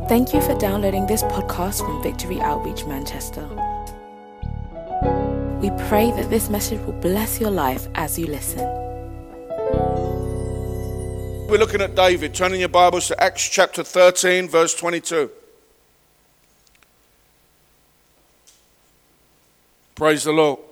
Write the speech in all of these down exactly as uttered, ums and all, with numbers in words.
Thank you for downloading this podcast from Victory Outreach Manchester. We pray that this message will bless your life as you listen. We're looking at David. Turning your Bibles to Acts chapter thirteen, verse twenty-two. Praise the Lord.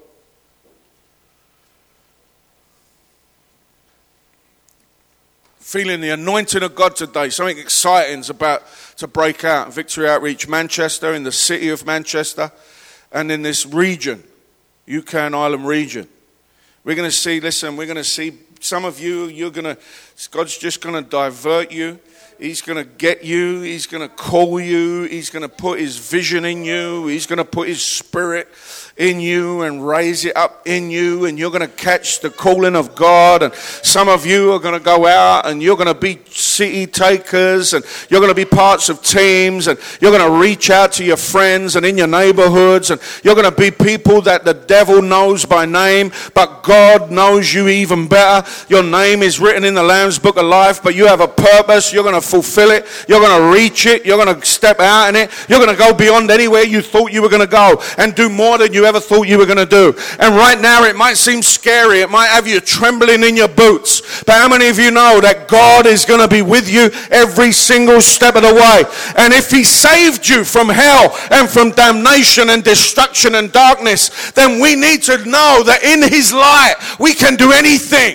Feeling the anointing of God today. Something exciting is about to break out. Victory Outreach Manchester, in the city of Manchester, and in this region, U K and Ireland region. We're going to see, listen, we're going to see some of you, you're going to, God's just going to divert you. He's going to get you. He's going to call you. He's going to put his vision in you. He's going to put his spirit in you and raise it up in you. And you're going to catch the calling of God. And some of you are going to go out and you're going to be city takers. And you're going to be parts of teams. And you're going to reach out to your friends and in your neighborhoods. And you're going to be people that the devil knows by name. But God knows you even better. Your name is written in the Lamb's Book of Life. But you have a purpose. You're going to fulfill it. You're going to reach it. You're going to step out in it. You're going to go beyond anywhere you thought you were going to go and do more than you ever thought you were going to do. And right now it might seem scary. It might have you trembling in your boots. But how many of you know that God is going to be with you every single step of the way? And if he saved you from hell and from damnation and destruction and darkness, then we need to know that in his light we can do anything.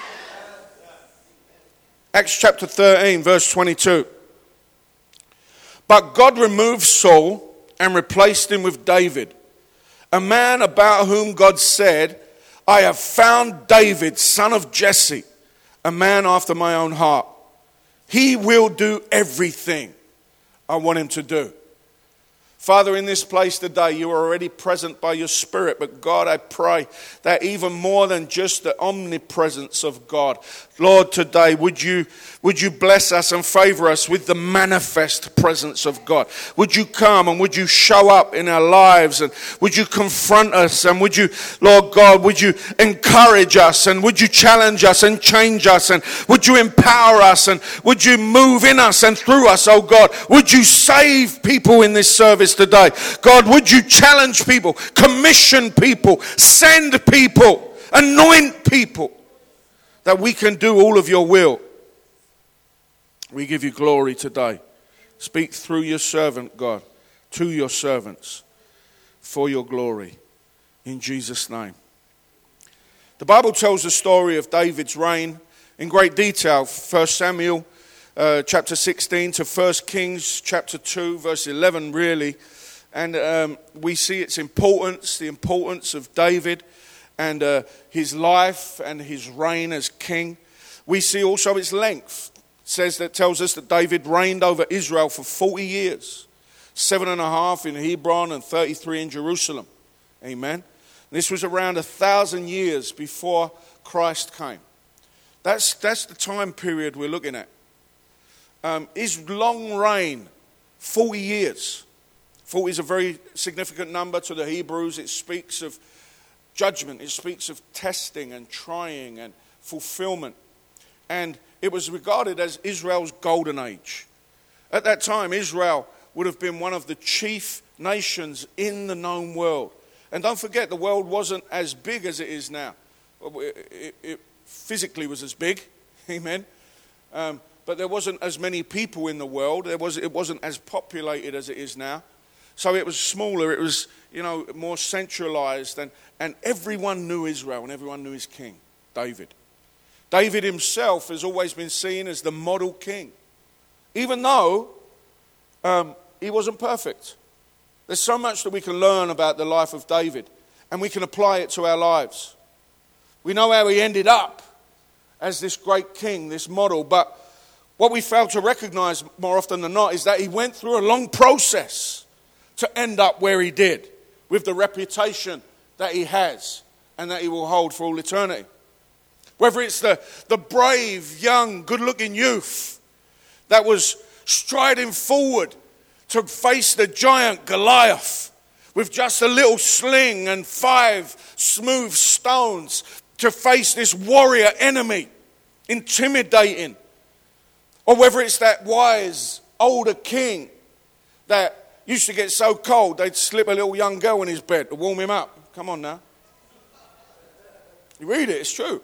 Acts chapter thirteen, verse twenty-two. But God removed Saul and replaced him with David, a man about whom God said, I have found David, son of Jesse, a man after my own heart. He will do everything I want him to do. Father, in this place today, you are already present by your Spirit. But God, I pray that even more than just the omnipresence of God, Lord, today, would you would you bless us and favor us with the manifest presence of God? Would you come and would you show up in our lives, and would you confront us, and would you, Lord God, would you encourage us, and would you challenge us and change us, and would you empower us, and would you move in us and through us, oh God? Would you save people in this service today? God, would you challenge people, commission people, send people, anoint people, that we can do all of your will. We give you glory today. Speak through your servant, God, to your servants for your glory. In Jesus' name. The Bible tells the story of David's reign in great detail. First Samuel uh, chapter sixteen to First Kings chapter two, verse eleven, really. And um, we see its importance, the importance of David and uh, his life and his reign as king. We see also its length. It says that tells us that David reigned over Israel for forty years, seven and a half in Hebron and thirty-three in Jerusalem. Amen. This was around a thousand years before Christ came. That's that's the time period we're looking at. Um, his long reign, forty years. forty is a very significant number to the Hebrews. It speaks of judgment. It speaks of testing and trying and fulfillment. And it was regarded as Israel's golden age. At that time, Israel would have been one of the chief nations in the known world. And don't forget, the world wasn't as big as it is now. It, it, it physically was as big, amen. Um, but there wasn't as many people in the world. There was, it wasn't as populated as it is now. So it was smaller, it was, you know, more centralized, and, and everyone knew Israel and everyone knew his king, David. David himself has always been seen as the model king, even though um, he wasn't perfect. There's so much that we can learn about the life of David, and we can apply it to our lives. We know how he ended up as this great king, this model, but what we fail to recognize more often than not is that he went through a long process to end up where he did, with the reputation that he has and that he will hold for all eternity. Whether it's the, the brave, young, good-looking youth that was striding forward to face the giant Goliath with just a little sling and five smooth stones to face this warrior enemy, intimidating. Or whether it's that wise older king that used to get so cold they'd slip a little young girl in his bed to warm him up. Come on now. You read it, it's true.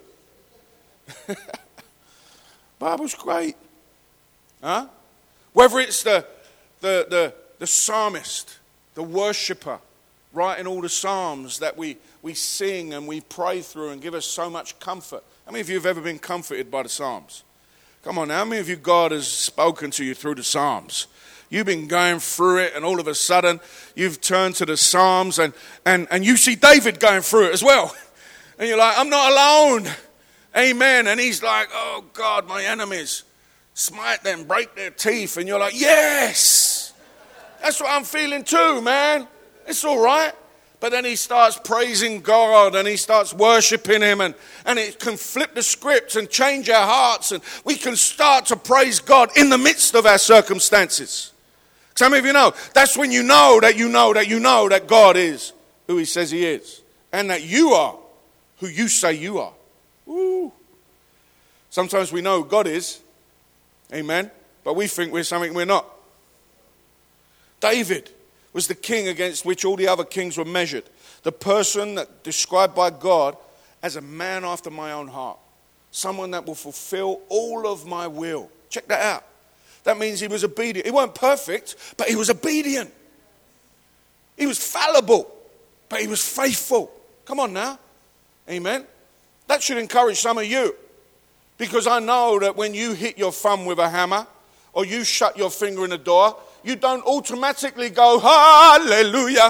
Bible's great. Huh? Whether it's the, the, the, the psalmist, the worshipper, writing all the psalms that we, we sing and we pray through and give us so much comfort. How many of you have ever been comforted by the psalms? Come on now, how many of you God has spoken to you through the psalms? You've been going through it and all of a sudden you've turned to the psalms and, and, and you see David going through it as well. And you're like, I'm not alone. Amen. And he's like, oh God, my enemies, smite them, break their teeth. And you're like, yes, that's what I'm feeling too, man. It's all right. But then he starts praising God and he starts worshiping him, and, and it can flip the script and change our hearts, and we can start to praise God in the midst of our circumstances. Some of you know, that's when you know that you know that you know that God is who he says he is, and that you are who you say you are. Ooh. Sometimes we know God is, amen, but we think we're something we're not. David was the king against which all the other kings were measured. The person that described by God as a man after my own heart. Someone that will fulfill all of my will. Check that out. That means he was obedient. He weren't perfect, but he was obedient. He was fallible, but he was faithful. Come on now. Amen. That should encourage some of you. Because I know that when you hit your thumb with a hammer, or you shut your finger in a door, you don't automatically go, hallelujah.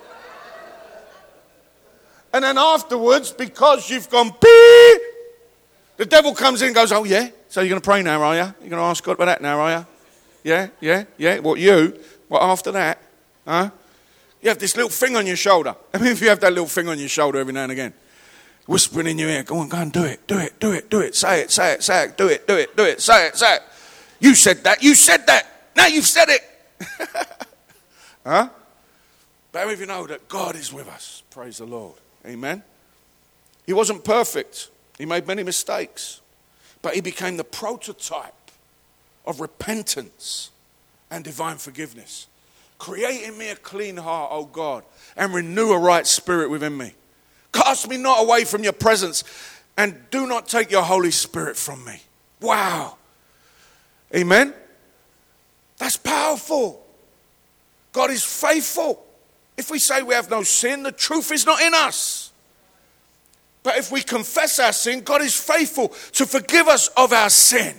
And then afterwards, because you've gone, beep, the devil comes in and goes, oh yeah, so you're going to pray now, are you? You're going to ask God about that now, are you? Yeah, yeah, yeah. What, you? What, after that? Huh? You have this little thing on your shoulder. I mean, if you have that little thing on your shoulder every now and again, whispering in your ear, go on, go and do it, do it, do it, do it, say it, say it, say it, do it, do it, do it, say it, say it. You said that, you said that, now you've said it. Huh? But how many of you know that God is with us? Praise the Lord. Amen. He wasn't perfect. He made many mistakes. But he became the prototype of repentance and divine forgiveness. Create in me a clean heart, O God, and renew a right spirit within me. Cast me not away from your presence, and do not take your Holy Spirit from me. Wow. Amen. That's powerful. God is faithful. If we say we have no sin, the truth is not in us. But if we confess our sin, God is faithful to forgive us of our sin.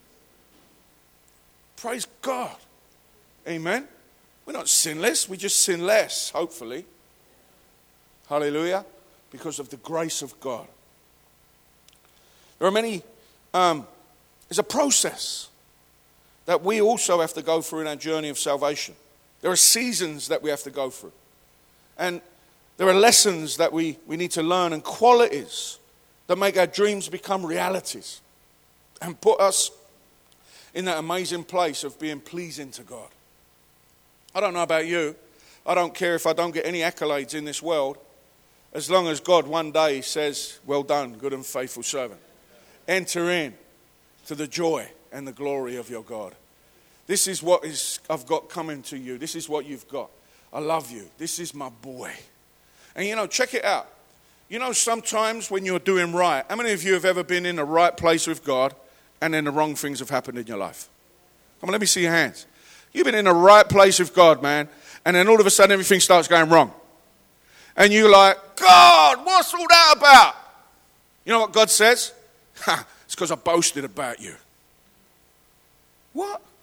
Praise God. Amen. We're not sinless. We just sin less, hopefully. Hallelujah. Because of the grace of God. There are many, um, there's a process that we also have to go through in our journey of salvation. There are seasons that we have to go through. And there are lessons that we, we need to learn, and qualities that make our dreams become realities and put us in that amazing place of being pleasing to God. I don't know about you. I don't care if I don't get any accolades in this world, as long as God one day says, well done, good and faithful servant. Enter in to the joy and the glory of your God. This is what is I've got coming to you. This is what you've got. I love you. This is my boy. And you know, check it out. You know, sometimes when you're doing right, how many of you have ever been in the right place with God and then the wrong things have happened in your life? Come on, let me see your hands. You've been in the right place with God, man, and then all of a sudden everything starts going wrong. And you're like, God, what's all that about? You know what God says? Ha, it's because I boasted about you. What?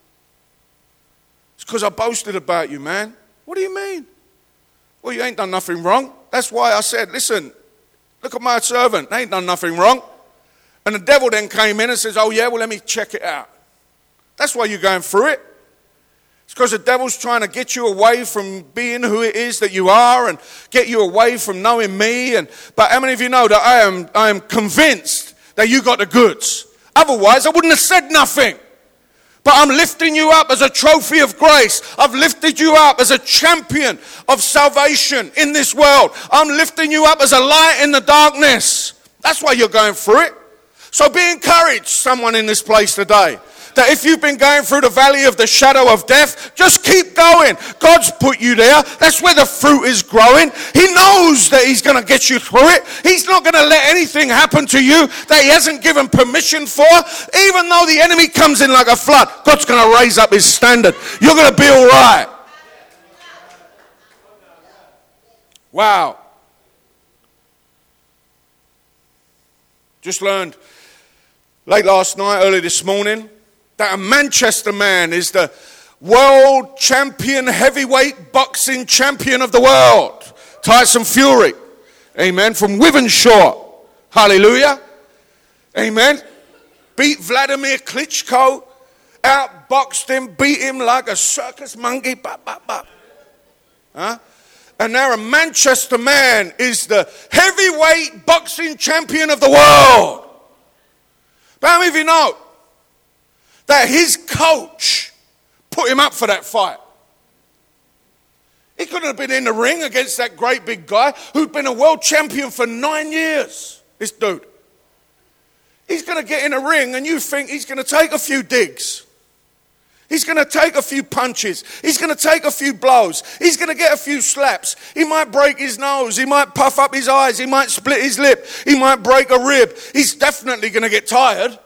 It's because I boasted about you, man. What do you mean? Well, you ain't done nothing wrong. That's why I said, listen, look at my servant. They ain't done nothing wrong. And the devil then came in and says, oh yeah, well, let me check it out. That's why you're going through it. It's because the devil's trying to get you away from being who it is that you are, and get you away from knowing me. And but how many of you know that I am I am convinced that you got the goods? Otherwise, I wouldn't have said nothing. But I'm lifting you up as a trophy of grace. I've lifted you up as a champion of salvation in this world. I'm lifting you up as a light in the darkness. That's why you're going through it. So be encouraged, someone in this place today. That if you've been going through the valley of the shadow of death, just keep going. God's put you there. That's where the fruit is growing. He knows that he's going to get you through it. He's not going to let anything happen to you that he hasn't given permission for. Even though the enemy comes in like a flood, God's going to raise up his standard. You're going to be all right. Wow. Just learned late last night, early this morning, that a Manchester man is the world champion, heavyweight boxing champion of the world. Tyson Fury. Amen. From Wythenshawe. Hallelujah. Amen. Beat Vladimir Klitschko. Outboxed him. Beat him like a circus monkey. Bop, bop, bop. Huh? And now a Manchester man is the heavyweight boxing champion of the world. But how many of you know that his coach put him up for that fight? He couldn't have been in the ring against that great big guy who'd been a world champion for nine years. This dude. He's going to get in a ring and you think he's going to take a few digs. He's going to take a few punches. He's going to take a few blows. He's going to get a few slaps. He might break his nose. He might puff up his eyes. He might split his lip. He might break a rib. He's definitely going to get tired.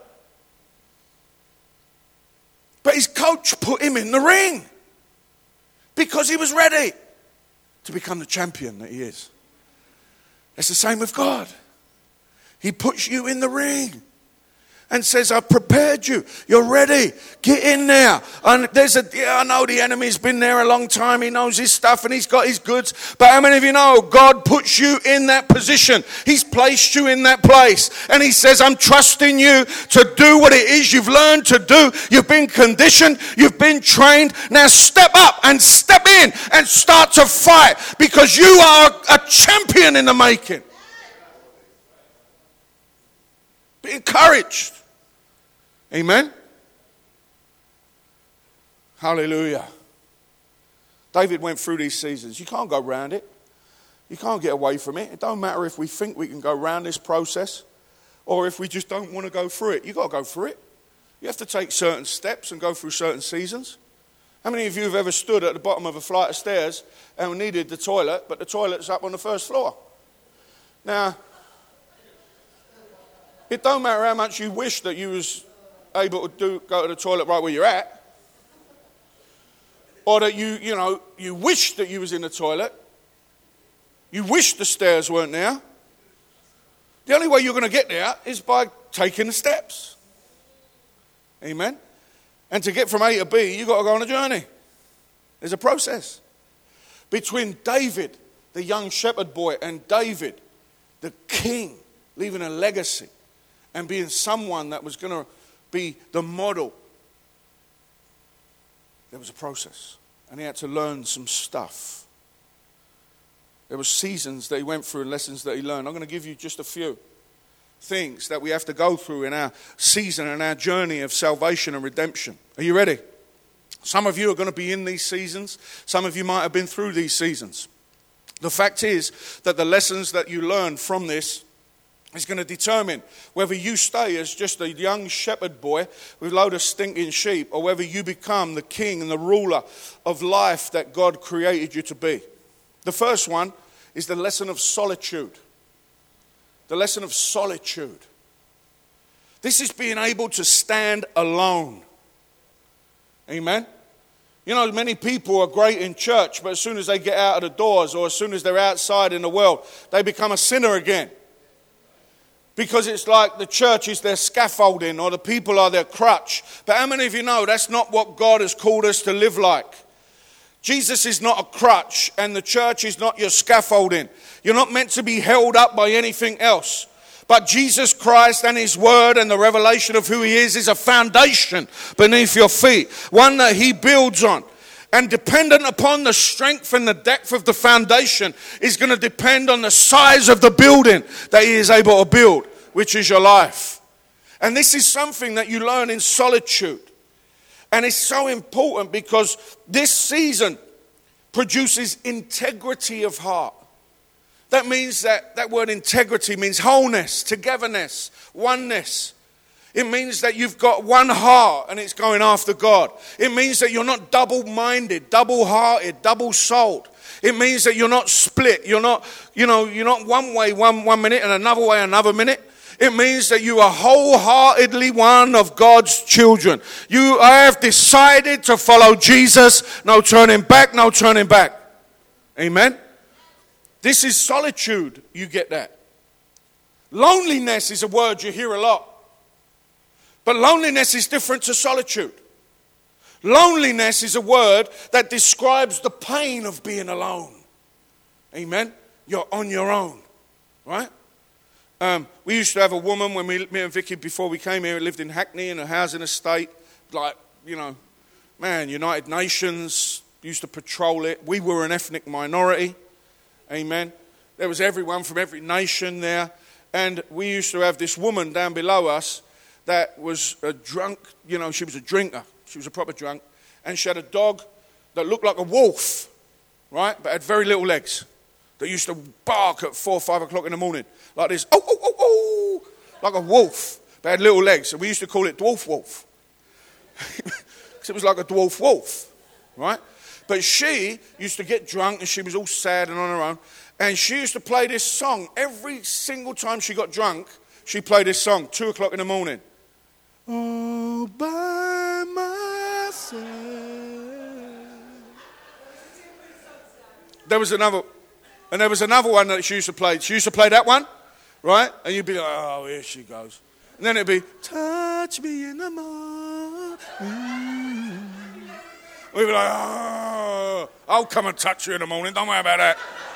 But his coach put him in the ring because he was ready to become the champion that he is. It's the same with God. He puts you in the ring and says, I've prepared you. You're ready. Get in there. And there's a, yeah, I know the enemy's been there a long time. He knows his stuff and he's got his goods. But how many of you know God puts you in that position? He's placed you in that place. And he says, I'm trusting you to do what it is you've learned to do. You've been conditioned. You've been trained. Now step up and step in and start to fight because you are a champion in the making. Be encouraged. Amen. Hallelujah. David went through these seasons. You can't go around it. You can't get away from it. It don't matter if we think we can go around this process or if we just don't want to go through it. You've got to go through it. You have to take certain steps and go through certain seasons. How many of you have ever stood at the bottom of a flight of stairs and needed the toilet, but the toilet's up on the first floor? Now, it don't matter how much you wish that you was able to do, go to the toilet right where you're at, or that you, you know, you wish that you was in the toilet, you wish the stairs weren't there. The only way you're going to get there is by taking the steps. Amen. And to get from A to B, you've got to go on a journey. There's a process. Between David, the young shepherd boy, and David, the king, leaving a legacy and being someone that was going to be the model, there was a process. And he had to learn some stuff. There were seasons that he went through and lessons that he learned. I'm going to give you just a few things that we have to go through in our season and our journey of salvation and redemption. Are you ready? Some of you are going to be in these seasons. Some of you might have been through these seasons. The fact is that the lessons that you learn from this is going to determine whether you stay as just a young shepherd boy with a load of stinking sheep or whether you become the king and the ruler of life that God created you to be. The first one is the lesson of solitude. The lesson of solitude. This is being able to stand alone. Amen? You know, many people are great in church, but as soon as they get out of the doors or as soon as they're outside in the world, they become a sinner again. Because it's like the church is their scaffolding or the people are their crutch. But how many of you know that's not what God has called us to live like? Jesus is not a crutch and the church is not your scaffolding. You're not meant to be held up by anything else. But Jesus Christ and his word and the revelation of who he is is a foundation beneath your feet. One that he builds on. And dependent upon the strength and the depth of the foundation is going to depend on the size of the building that he is able to build, which is your life. And this is something that you learn in solitude. And it's so important because this season produces integrity of heart. That means that that word integrity means wholeness, togetherness, oneness. It means that you've got one heart and it's going after God. It means that you're not double-minded, double-hearted, double-souled. It means that you're not split. You're not, you know, you're not one way one, one minute and another way another minute. It means that you are wholeheartedly one of God's children. You have decided to follow Jesus. No turning back, no turning back. Amen? This is solitude. You get that. Loneliness is a word you hear a lot. But loneliness is different to solitude. Loneliness is a word that describes the pain of being alone. Amen? You're on your own, right? Um, we used to have a woman when we, me and Vicky, before we came here, lived in Hackney in a housing estate. Like, you know, man, United Nations used to patrol it. We were an ethnic minority. Amen? There was everyone from every nation there. And we used to have this woman down below us that was a drunk, you know, she was a drinker. She was a proper drunk. And she had a dog that looked like a wolf, right? But had very little legs. That used to bark at four or five o'clock in the morning. Like this, oh, oh, oh, oh, like a wolf. But had little legs. And we used to call it dwarf wolf. Because it was like a dwarf wolf, right? But she used to get drunk and she was all sad and on her own. And she used to play this song. Every single time she got drunk, she played this song, two o'clock in the morning. All by myself. There was another, and there was another one that she used to play. She used to play that one, right? And you'd be like, oh, here she goes. And then it'd be, touch me in the morning. We'd be like, oh, I'll come and touch you in the morning. Don't worry about that.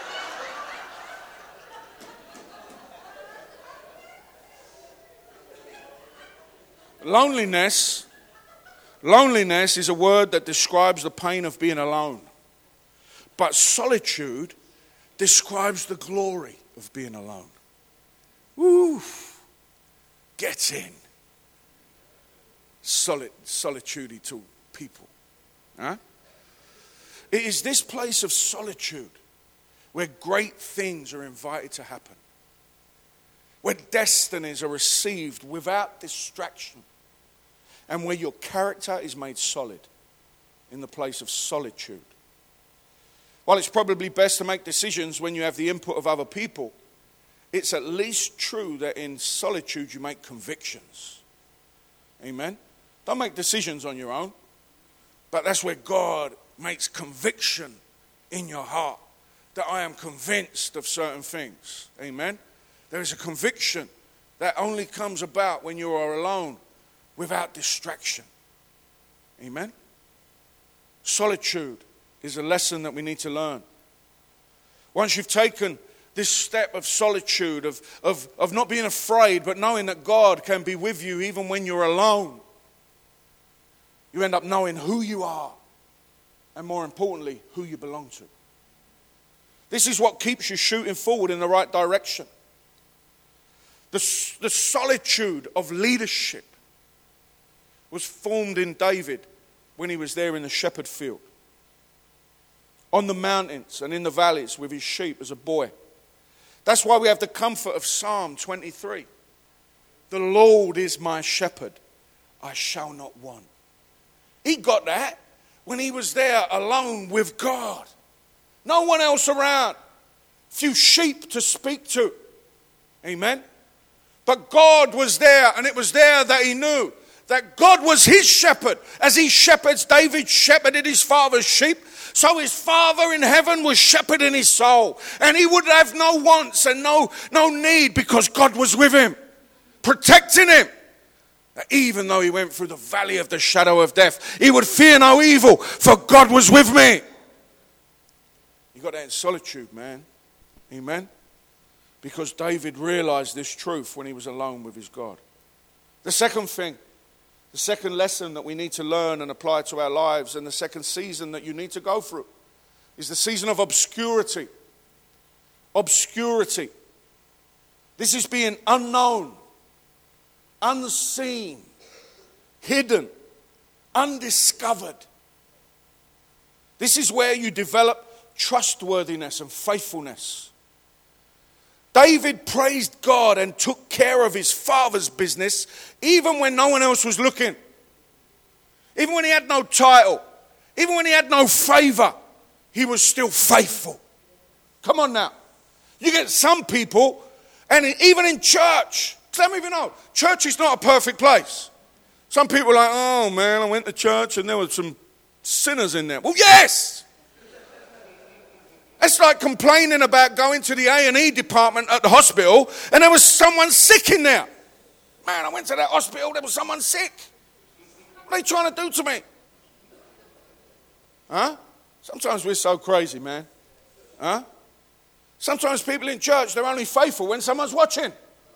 Loneliness, loneliness is a word that describes the pain of being alone. But solitude describes the glory of being alone. Woo! Get in. Solid, solitude to people. Huh? It is this place of solitude where great things are invited to happen. Where destinies are received without distraction. And where your character is made solid in the place of solitude. While it's probably best to make decisions when you have the input of other people, it's at least true that in solitude you make convictions. Amen? Don't make decisions on your own. But that's where God makes conviction in your heart. That I am convinced of certain things. Amen? There is a conviction that only comes about when you are alone without distraction. Amen? Solitude is a lesson that we need to learn. Once you've taken this step of solitude, of, of, of not being afraid, but knowing that God can be with you even when you're alone, you end up knowing who you are, and more importantly, who you belong to. This is what keeps you shooting forward in the right direction. The, the solitude of leadership was formed in David when he was there in the shepherd field, on the mountains and in the valleys with his sheep as a boy. That's why we have the comfort of Psalm twenty-three. The Lord is my shepherd, I shall not want. He got that when he was there alone with God. No one else around. Few sheep to speak to. Amen? But God was there, and it was there that he knew that God was his shepherd. As he shepherds, David shepherded his father's sheep. So his Father in heaven was shepherding his soul. And he would have no wants and no, no need because God was with him, protecting him. Even though he went through the valley of the shadow of death, he would fear no evil, for God was with me. You got that in solitude, man. Amen? Because David realized this truth when he was alone with his God. The second thing, the second lesson that we need to learn and apply to our lives, and the second season that you need to go through, is the season of obscurity. Obscurity. This is being unknown, unseen, hidden, undiscovered. This is where you develop trustworthiness and faithfulness. David praised God and took care of his father's business even when no one else was looking. Even when he had no title. Even when he had no favor. He was still faithful. Come on now. You get some people, and even in church, some of you know, church is not a perfect place. Some people are like, oh man, I went to church and there were some sinners in there. Well, yes. It's like complaining about going to the A and E department at the hospital and there was someone sick in there. Man, I went to that hospital, there was someone sick. What are they trying to do to me? Huh? Sometimes we're so crazy, man. Huh? Sometimes people in church, they're only faithful when someone's watching.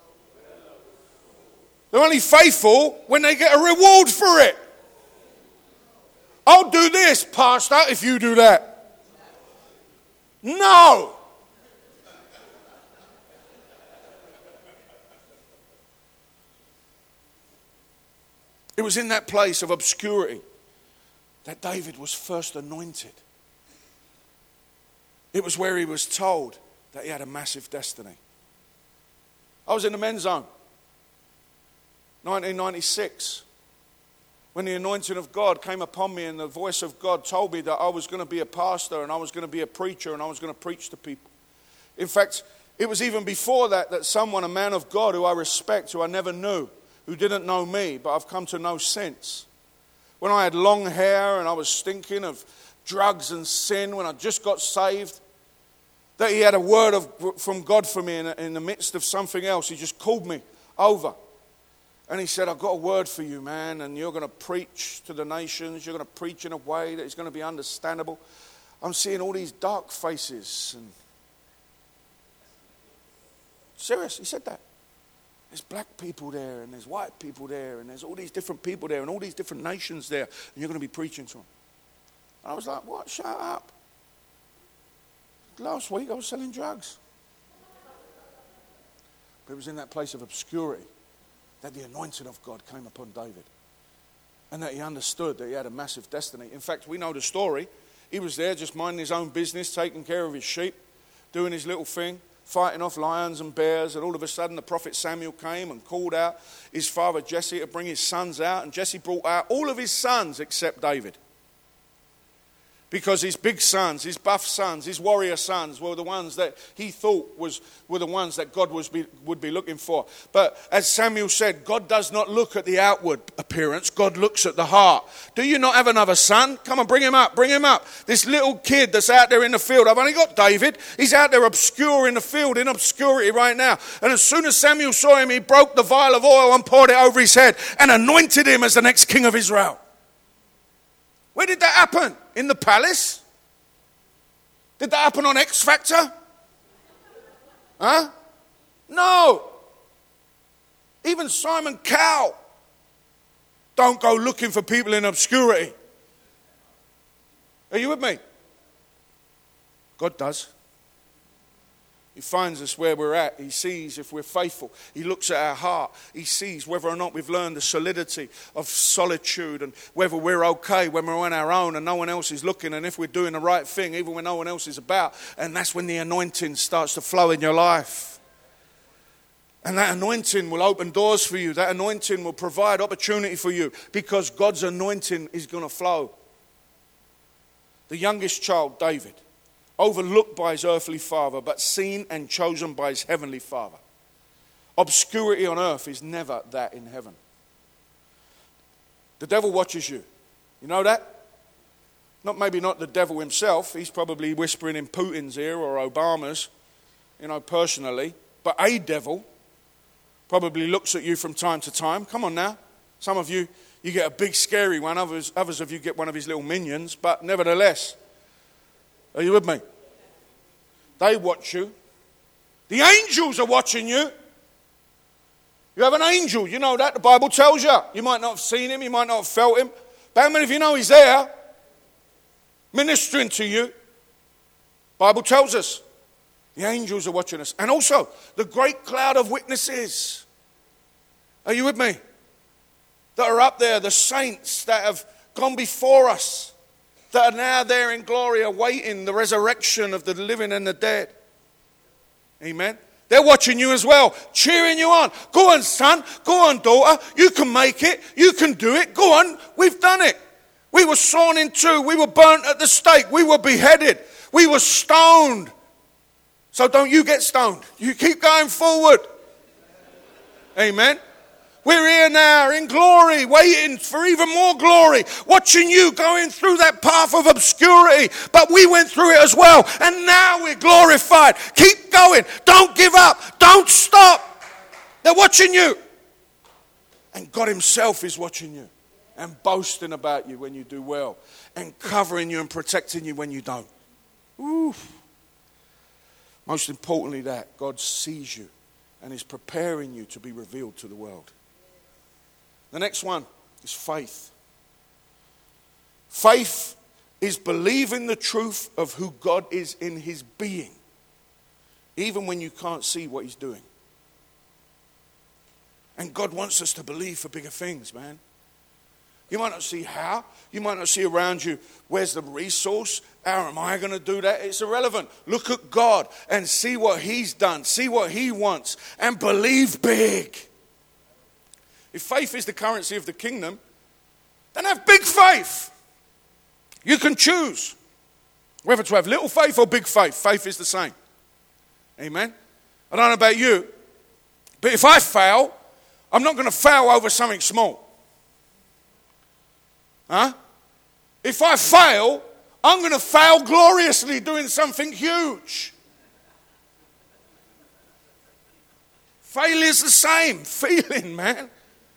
They're only faithful when they get a reward for it. I'll do this, pastor, if you do that. No. It was in that place of obscurity that David was first anointed. It was where he was told that he had a massive destiny. I was in the men's zone, nineteen ninety-six, when the anointing of God came upon me and the voice of God told me that I was going to be a pastor and I was going to be a preacher and I was going to preach to people. In fact, it was even before that that someone, a man of God who I respect, who I never knew, who didn't know me, but I've come to know since. When I had long hair and I was stinking of drugs and sin, when I just got saved, that he had a word of, from God for me in, in the midst of something else. He just called me over. And he said, I've got a word for you, man, and you're going to preach to the nations. You're going to preach in a way that is going to be understandable. I'm seeing all these dark faces. And serious, he said that. There's black people there, and there's white people there, and there's all these different people there, and all these different nations there, and you're going to be preaching to them. I was like, what? Shut up. Last week I was selling drugs. But it was in that place of obscurity that the anointing of God came upon David. And that he understood that he had a massive destiny. In fact, we know the story. He was there just minding his own business, taking care of his sheep, doing his little thing, fighting off lions and bears. And all of a sudden the prophet Samuel came and called out his father Jesse to bring his sons out. And Jesse brought out all of his sons except David. Because his big sons, his buff sons, his warrior sons were the ones that he thought was were the ones that God was be, would be looking for. But as Samuel said, God does not look at the outward appearance. God looks at the heart. Do you not have another son? Come on, bring him up, bring him up. This little kid that's out there in the field. I've only got David. He's out there obscure in the field, in obscurity right now. And as soon as Samuel saw him, he broke the vial of oil and poured it over his head and anointed him as the next king of Israel. Where did that happen? In the palace? Did that happen on X Factor? Huh? No. Even Simon Cowell don't go looking for people in obscurity. Are you with me? God does. He finds us where we're at. He sees if we're faithful. He looks at our heart. He sees whether or not we've learned the solidity of solitude and whether we're okay when we're on our own and no one else is looking, and if we're doing the right thing even when no one else is about. And that's when the anointing starts to flow in your life. And that anointing will open doors for you. That anointing will provide opportunity for you because God's anointing is going to flow. The youngest child, David, overlooked by his earthly father, but seen and chosen by his heavenly Father. Obscurity on earth is never that in heaven. The devil watches you. You know that? Not maybe not the devil himself. He's probably whispering in Putin's ear or Obama's, you know, personally. But a devil probably looks at you from time to time. Come on now. Some of you, you get a big scary one. Others, others of you get one of his little minions. But nevertheless, are you with me? They watch you. The angels are watching you. You have an angel. You know that. The Bible tells you. You might not have seen him. You might not have felt him. But how many of you know he's there? Ministering to you. Bible tells us. The angels are watching us. And also, the great cloud of witnesses. Are you with me? That are up there. The saints that have gone before us. That are now there in glory awaiting the resurrection of the living and the dead. Amen. They're watching you as well, cheering you on. Go on, son. Go on, daughter. You can make it. You can do it. Go on. We've done it. We were sawn in two. We were burnt at the stake. We were beheaded. We were stoned. So don't you get stoned. You keep going forward. Amen. We're here now in glory, waiting for even more glory, watching you going through that path of obscurity. But we went through it as well, and now we're glorified. Keep going. Don't give up. Don't stop. They're watching you. And God himself is watching you and boasting about you when you do well and covering you and protecting you when you don't. Ooh. Most importantly, that God sees you and is preparing you to be revealed to the world. The next one is faith. Faith is believing the truth of who God is in his being, even when you can't see what he's doing. And God wants us to believe for bigger things, man. You might not see how. You might not see around you, where's the resource? How am I going to do that? It's irrelevant. Look at God and see what he's done. See what he wants and believe big. If faith is the currency of the kingdom, then have big faith. You can choose whether to have little faith or big faith. Faith is the same. Amen? I don't know about you, but if I fail, I'm not going to fail over something small. Huh? If I fail, I'm going to fail gloriously doing something huge. Failure's the same. Feeling, man.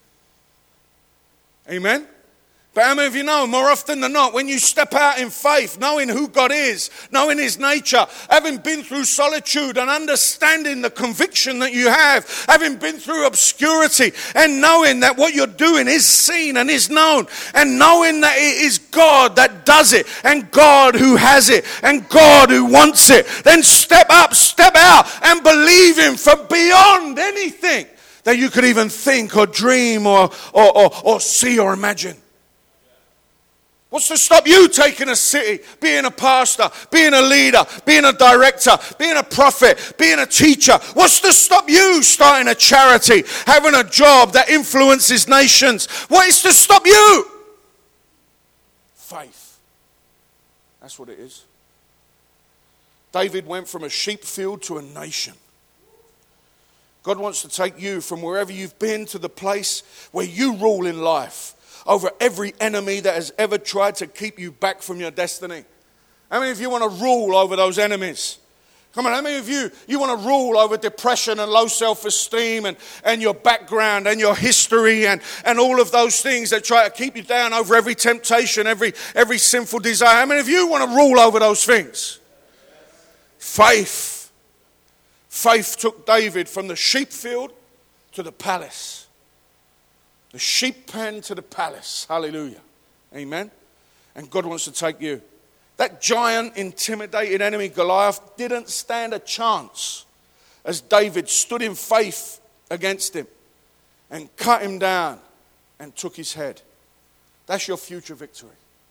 Amen? But how many of you know, more often than not, when you step out in faith, knowing who God is, knowing his nature, having been through solitude and understanding the conviction that you have, having been through obscurity and knowing that what you're doing is seen and is known, and knowing that it is God that does it, and God who has it, and God who wants it, then step up, step out, and believe him for beyond anything that you could even think or dream or, or, or, or see or imagine. What's to stop you taking a city, being a pastor, being a leader, being a director, being a prophet, being a teacher? What's to stop you starting a charity, having a job that influences nations? What is to stop you? Faith. That's what it is. David went from a sheep field to a nation. God wants to take you from wherever you've been to the place where you rule in life over every enemy that has ever tried to keep you back from your destiny. How many of you want to rule over those enemies? Come on, how many of you, you want to rule over depression and low self-esteem and, and your background and your history and, and all of those things that try to keep you down over every temptation, every, every sinful desire? How many of you want to rule over those things? Faith. Faith took David from the sheep field to the palace. The sheep pen to the palace. Hallelujah. Amen. And God wants to take you. That giant, intimidated enemy, Goliath, didn't stand a chance as David stood in faith against him and cut him down and took his head. That's your future victory.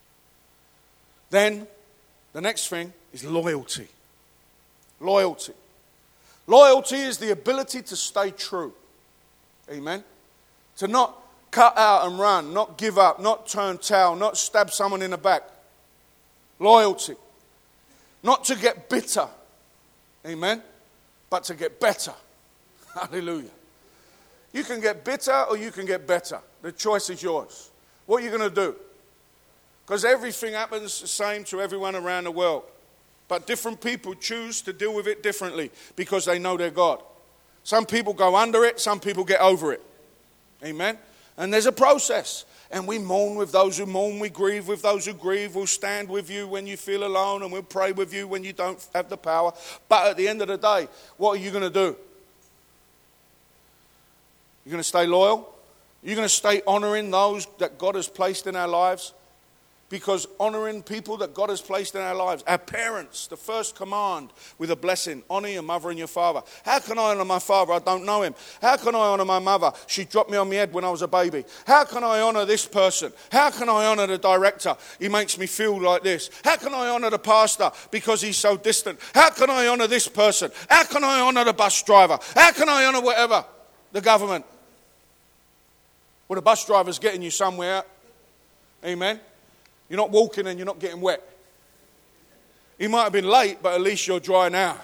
Then, the next thing is loyalty. Loyalty. Loyalty is the ability to stay true. Amen. To not cut out and run, not give up, not turn tail, not stab someone in the back. Loyalty. Not to get bitter. Amen. But to get better. Hallelujah. You can get bitter or you can get better. The choice is yours. What are you going to do? Because everything happens the same to everyone around the world. But different people choose to deal with it differently because they know their God. Some people go under it, some people get over it. Amen. And there's a process. And we mourn with those who mourn. We grieve with those who grieve. We'll stand with you when you feel alone. And we'll pray with you when you don't have the power. But at the end of the day, what are you going to do? You're going to stay loyal? You're going to stay honoring those that God has placed in our lives? Because honoring people that God has placed in our lives, our parents, the first command with a blessing, honor your mother and your father. How can I honor my father? I don't know him. How can I honor my mother? She dropped me on my head when I was a baby. How can I honor this person? How can I honor the director? He makes me feel like this. How can I honor the pastor because he's so distant? How can I honor this person? How can I honor the bus driver? How can I honor whatever? The government. Well, the bus driver's getting you somewhere. Amen. You're not walking and you're not getting wet. He might have been late, but at least you're dry now.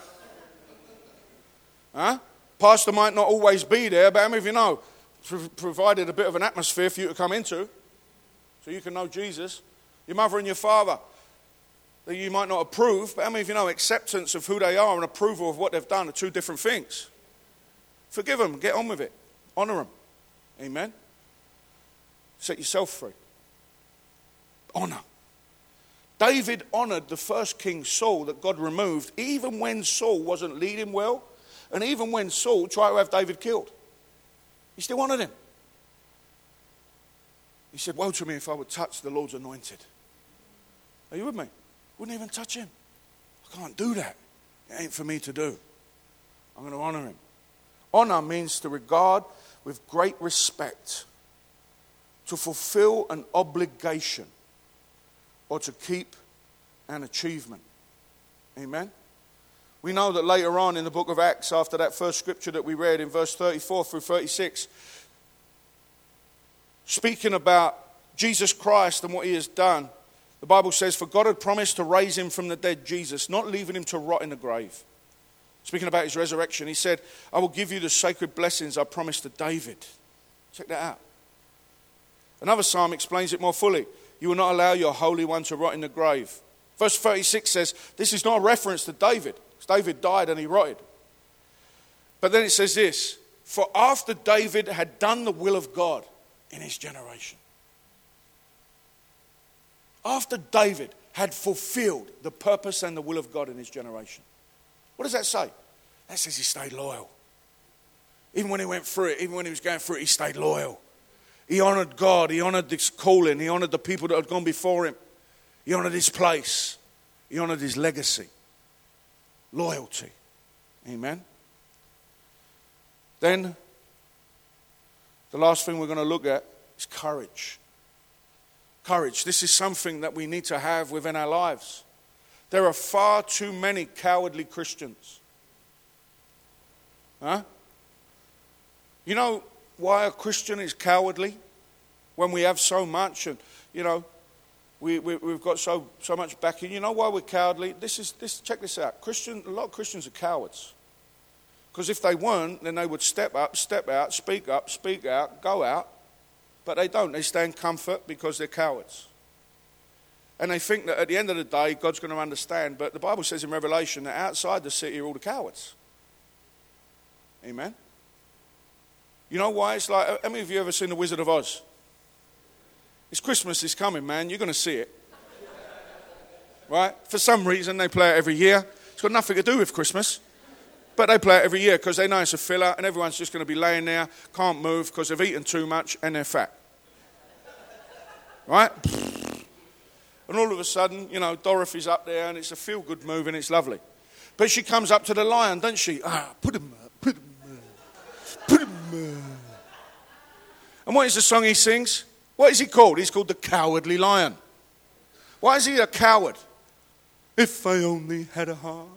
Huh? Pastor might not always be there, but how many of you know, provided a bit of an atmosphere for you to come into, so you can know Jesus. Your mother and your father, that you might not approve, but how many of you know acceptance of who they are and approval of what they've done are two different things? Forgive them, get on with it, honor them. Amen. Set yourself free. Honor. David honored the first king Saul that God removed, even when Saul wasn't leading well, and even when Saul tried to have David killed. He still honored him. He said, woe to me if I would touch the Lord's anointed. Are you with me? Wouldn't even touch him. I can't do that. It ain't for me to do. I'm going to honor him. Honor means to regard with great respect, to fulfill an obligation, or to keep an achievement. Amen? We know that later on in the book of Acts, after that first scripture that we read in verse thirty-four through thirty-six, speaking about Jesus Christ and what he has done, the Bible says, for God had promised to raise him from the dead, Jesus, not leaving him to rot in the grave. Speaking about his resurrection, he said, I will give you the sacred blessings I promised to David. Check that out. Another psalm explains it more fully. You will not allow your Holy One to rot in the grave. Verse thirty-six says, this is not a reference to David, because David died and he rotted. But then it says this, for after David had done the will of God in his generation. After David had fulfilled the purpose and the will of God in his generation. What does that say? That says he stayed loyal. Even when he went through it, even when he was going through it, he stayed loyal. He honored God. He honored this calling. He honored the people that had gone before him. He honored his place. He honored his legacy. Loyalty. Amen. Then, the last thing we're going to look at is courage. Courage. This is something that we need to have within our lives. There are far too many cowardly Christians. Huh? You know why a Christian is cowardly? When we have so much and, you know, we, we, we've got so so much backing. You know why we're cowardly? This is this. Check this out. Christian, a lot of Christians are cowards. Because if they weren't, then they would step up, step out, speak up, speak out, go out. But they don't. They stay in comfort because they're cowards. And they think that at the end of the day, God's going to understand. But the Bible says in Revelation that outside the city are all the cowards. Amen? You know why? It's like, how many of you ever seen The Wizard of Oz? It's Christmas is coming, man. You're going to see it. Right? For some reason, they play it every year. It's got nothing to do with Christmas. But they play it every year because they know it's a filler and everyone's just going to be laying there, can't move because they've eaten too much and they're fat. Right? And all of a sudden, you know, Dorothy's up there and it's a feel-good movie and it's lovely. But she comes up to the lion, doesn't she? Ah, put him up, put him up, put him up. And what is the song he sings? What is he called? He's called the Cowardly Lion. Why is he a coward? If I only had a heart.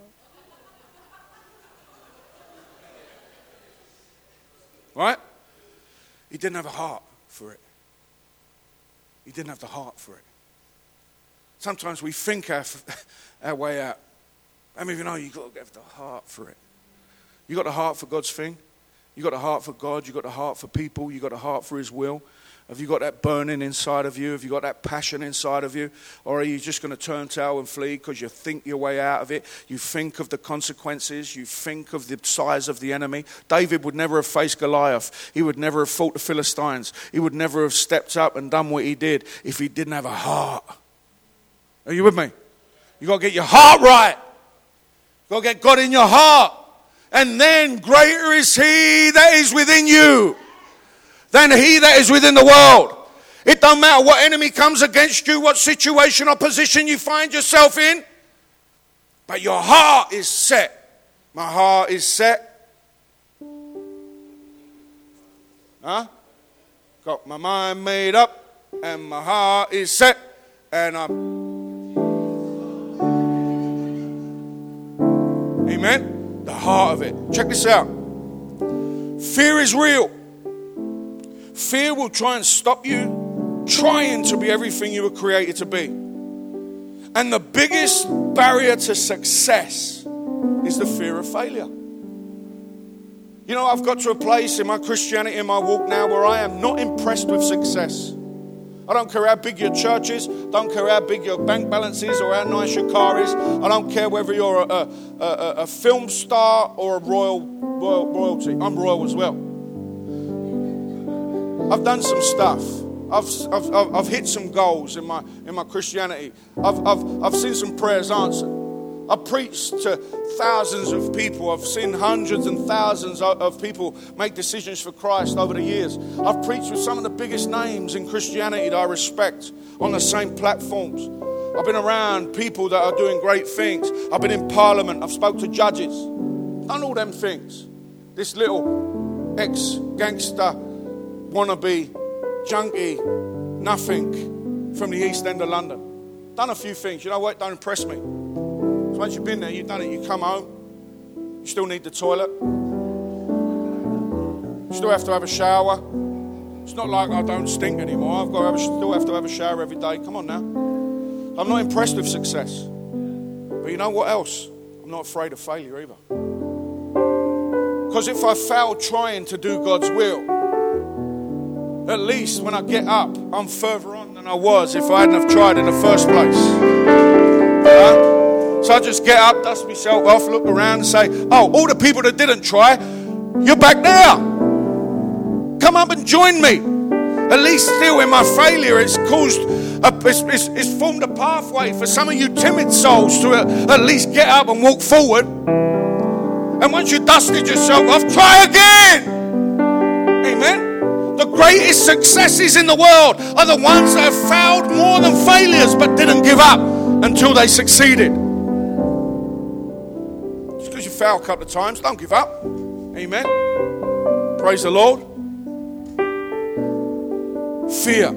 Right? He didn't have a heart for it. He didn't have the heart for it. Sometimes we think our, our way out. I mean, you know, you've got to have the heart for it. You got the heart for God's thing. You got the heart for God. You got the heart for people. You got the heart for his will. Have you got that burning inside of you? Have you got that passion inside of you? Or are you just going to turn tail and flee because you think your way out of it? You think of the consequences. You think of the size of the enemy. David would never have faced Goliath. He would never have fought the Philistines. He would never have stepped up and done what he did if he didn't have a heart. Are you with me? You got to get your heart right. You got to get God in your heart. And then greater is he that is within you than he that is within the world. It don't matter what enemy comes against you, what situation or position you find yourself in. But your heart is set. My heart is set. Huh? Got my mind made up and my heart is set. And I'm... Amen? The heart of it. Check this out. Fear is real. Fear will try and stop you trying to be everything you were created to be. And the biggest barrier to success is the fear of failure. You know, I've got to a place in my Christianity, in my walk now, where I am not impressed with success. I don't care how big your church is, don't care how big your bank balance is or how nice your car is. I don't care whether you're a, a, a, a film star or a royal, royal royalty. I'm royal as well. I've done some stuff. I've, I've, I've hit some goals in my in my Christianity. I've, I've, I've seen some prayers answered. I've preached to thousands of people. I've seen hundreds and thousands of people make decisions for Christ over the years. I've preached with some of the biggest names in Christianity that I respect on the same platforms. I've been around people that are doing great things. I've been in Parliament. I've spoke to judges. Done all them things. This little ex-gangster wannabe junkie, nothing from the East End of London. Done a few things. You know what? Don't impress me. So once you've been there, you've done it. You come home. You still need the toilet. You still have to have a shower. It's not like I don't stink anymore. I've got to have a, still have to have a shower every day. Come on now. I'm not impressed with success. But you know what else? I'm not afraid of failure either. Because if I fail trying to do God's will, at least when I get up, I'm further on than I was if I hadn't have tried in the first place. Uh, so I just get up, dust myself off, look around and say, oh, all the people that didn't try, you're back there. Come up and join me. At least still in my failure, it's caused, a, it's, it's, it's formed a pathway for some of you timid souls to at, at least get up and walk forward. And once you dusted yourself off, try again. Amen. The greatest successes in the world are the ones that have failed more than failures but didn't give up until they succeeded. Just because you fail a couple of times, don't give up. Amen. Praise the Lord. Fear.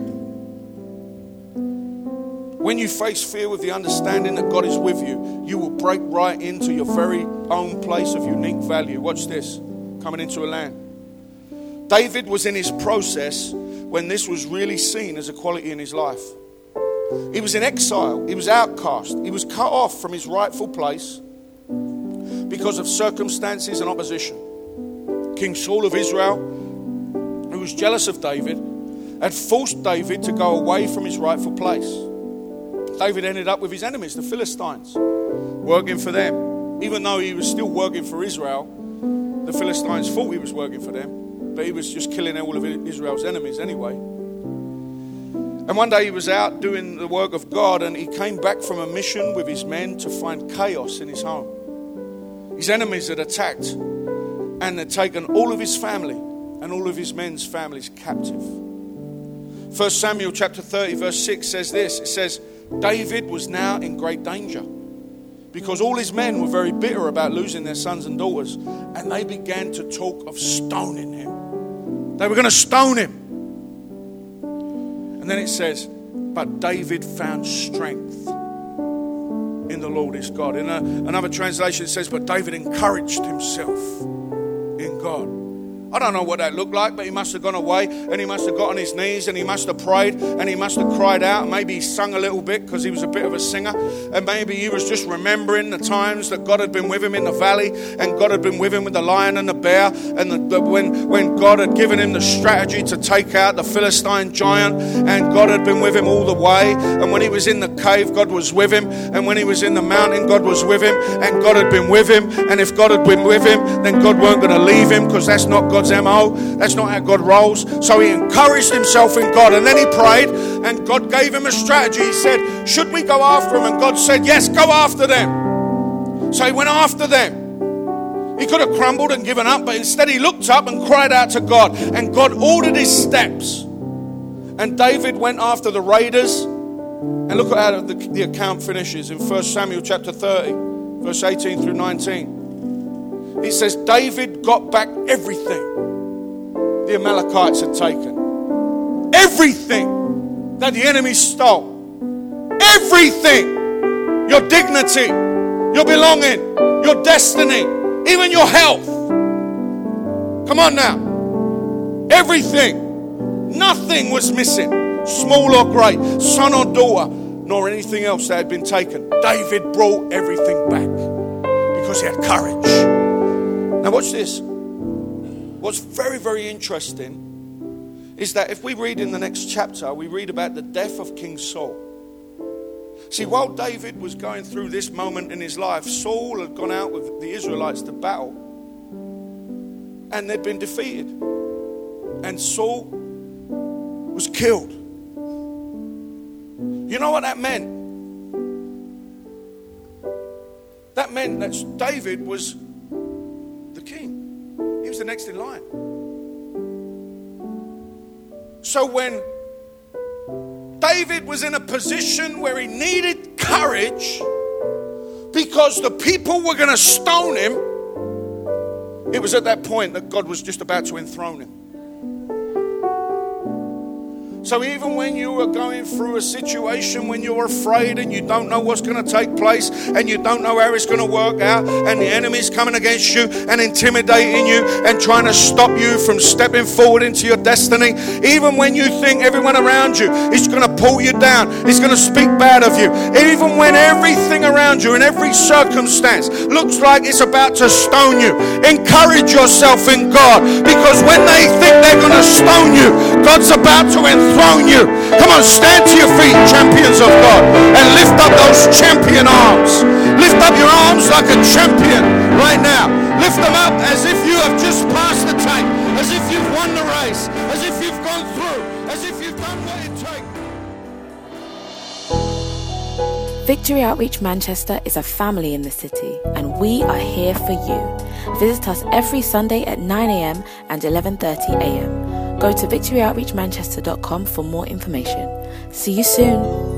When you face fear with the understanding that God is with you, you will break right into your very own place of unique value. Watch this. Coming into a land. David was in his process when this was really seen as a quality in his life. He was in exile. He was outcast. He was cut off from his rightful place because of circumstances and opposition. King Saul of Israel, who was jealous of David, had forced David to go away from his rightful place. David ended up with his enemies, the Philistines, working for them. Even though he was still working for Israel, the Philistines thought he was working for them. But he was just killing all of Israel's enemies anyway. And one day he was out doing the work of God, and he came back from a mission with his men to find chaos in his home. His enemies had attacked and had taken all of his family and all of his men's families captive. First Samuel chapter thirty verse six says this. It says, David was now in great danger because all his men were very bitter about losing their sons and daughters, and they began to talk of stoning him. They were going to stone him. And then it says, but David found strength in the Lord his God. In a, another translation it says, but David encouraged himself in God. I don't know what that looked like, but he must have gone away and he must have got on his knees and he must have prayed and he must have cried out. Maybe he sung a little bit because he was a bit of a singer. And maybe he was just remembering the times that God had been with him in the valley and God had been with him with the lion and the bear. And the, the, when, when God had given him the strategy to take out the Philistine giant, and God had been with him all the way. And when he was in the cave, God was with him. And when he was in the mountain, God was with him. And God had been with him. And if God had been with him, then God weren't going to leave him, because that's not God's M O. That's not how God rolls. So he encouraged himself in God, and then he prayed, and God gave him a strategy. He said, should we go after him? And God said, yes, go after them. So he went after them. He could have crumbled and given up, but instead he looked up and cried out to God, and God ordered his steps. And David went after the raiders. And look at how the, the account finishes in First Samuel chapter thirty, verse eighteen through nineteen. He says, David got back everything the Amalekites had taken. Everything that the enemy stole. Everything. Your dignity, your belonging, your destiny, even your health. Come on now. Everything. Nothing was missing. Small or great, son or daughter, nor anything else that had been taken. David brought everything back because he had courage. Now watch this. What's very, very interesting is that if we read in the next chapter, we read about the death of King Saul. See, while David was going through this moment in his life, Saul had gone out with the Israelites to battle and they'd been defeated. And Saul was killed. You know what that meant? That meant that David was the king. He was the next in line. So when David was in a position where he needed courage because the people were going to stone him, it was at that point that God was just about to enthrone him. So even when you are going through a situation when you're afraid and you don't know what's going to take place and you don't know how it's going to work out and the enemy's coming against you and intimidating you and trying to stop you from stepping forward into your destiny, even when you think everyone around you is going to pull you down, is going to speak bad of you, even when everything around you in every circumstance looks like it's about to stone you, encourage yourself in God, because when they think they're going to stone you, God's about to enthrone you. Come on, stand to your feet, champions of God, and lift up those champion arms. Lift up your arms like a champion right now. Lift them up as if you have just passed the tape, as if you've won the race, as if you've gone through, as if you've done what it takes. Victory Outreach Manchester is a family in the city, and we are here for you. Visit us every Sunday at nine a.m. and eleven thirty a.m. Go to victory outreach manchester dot com for more information. See you soon.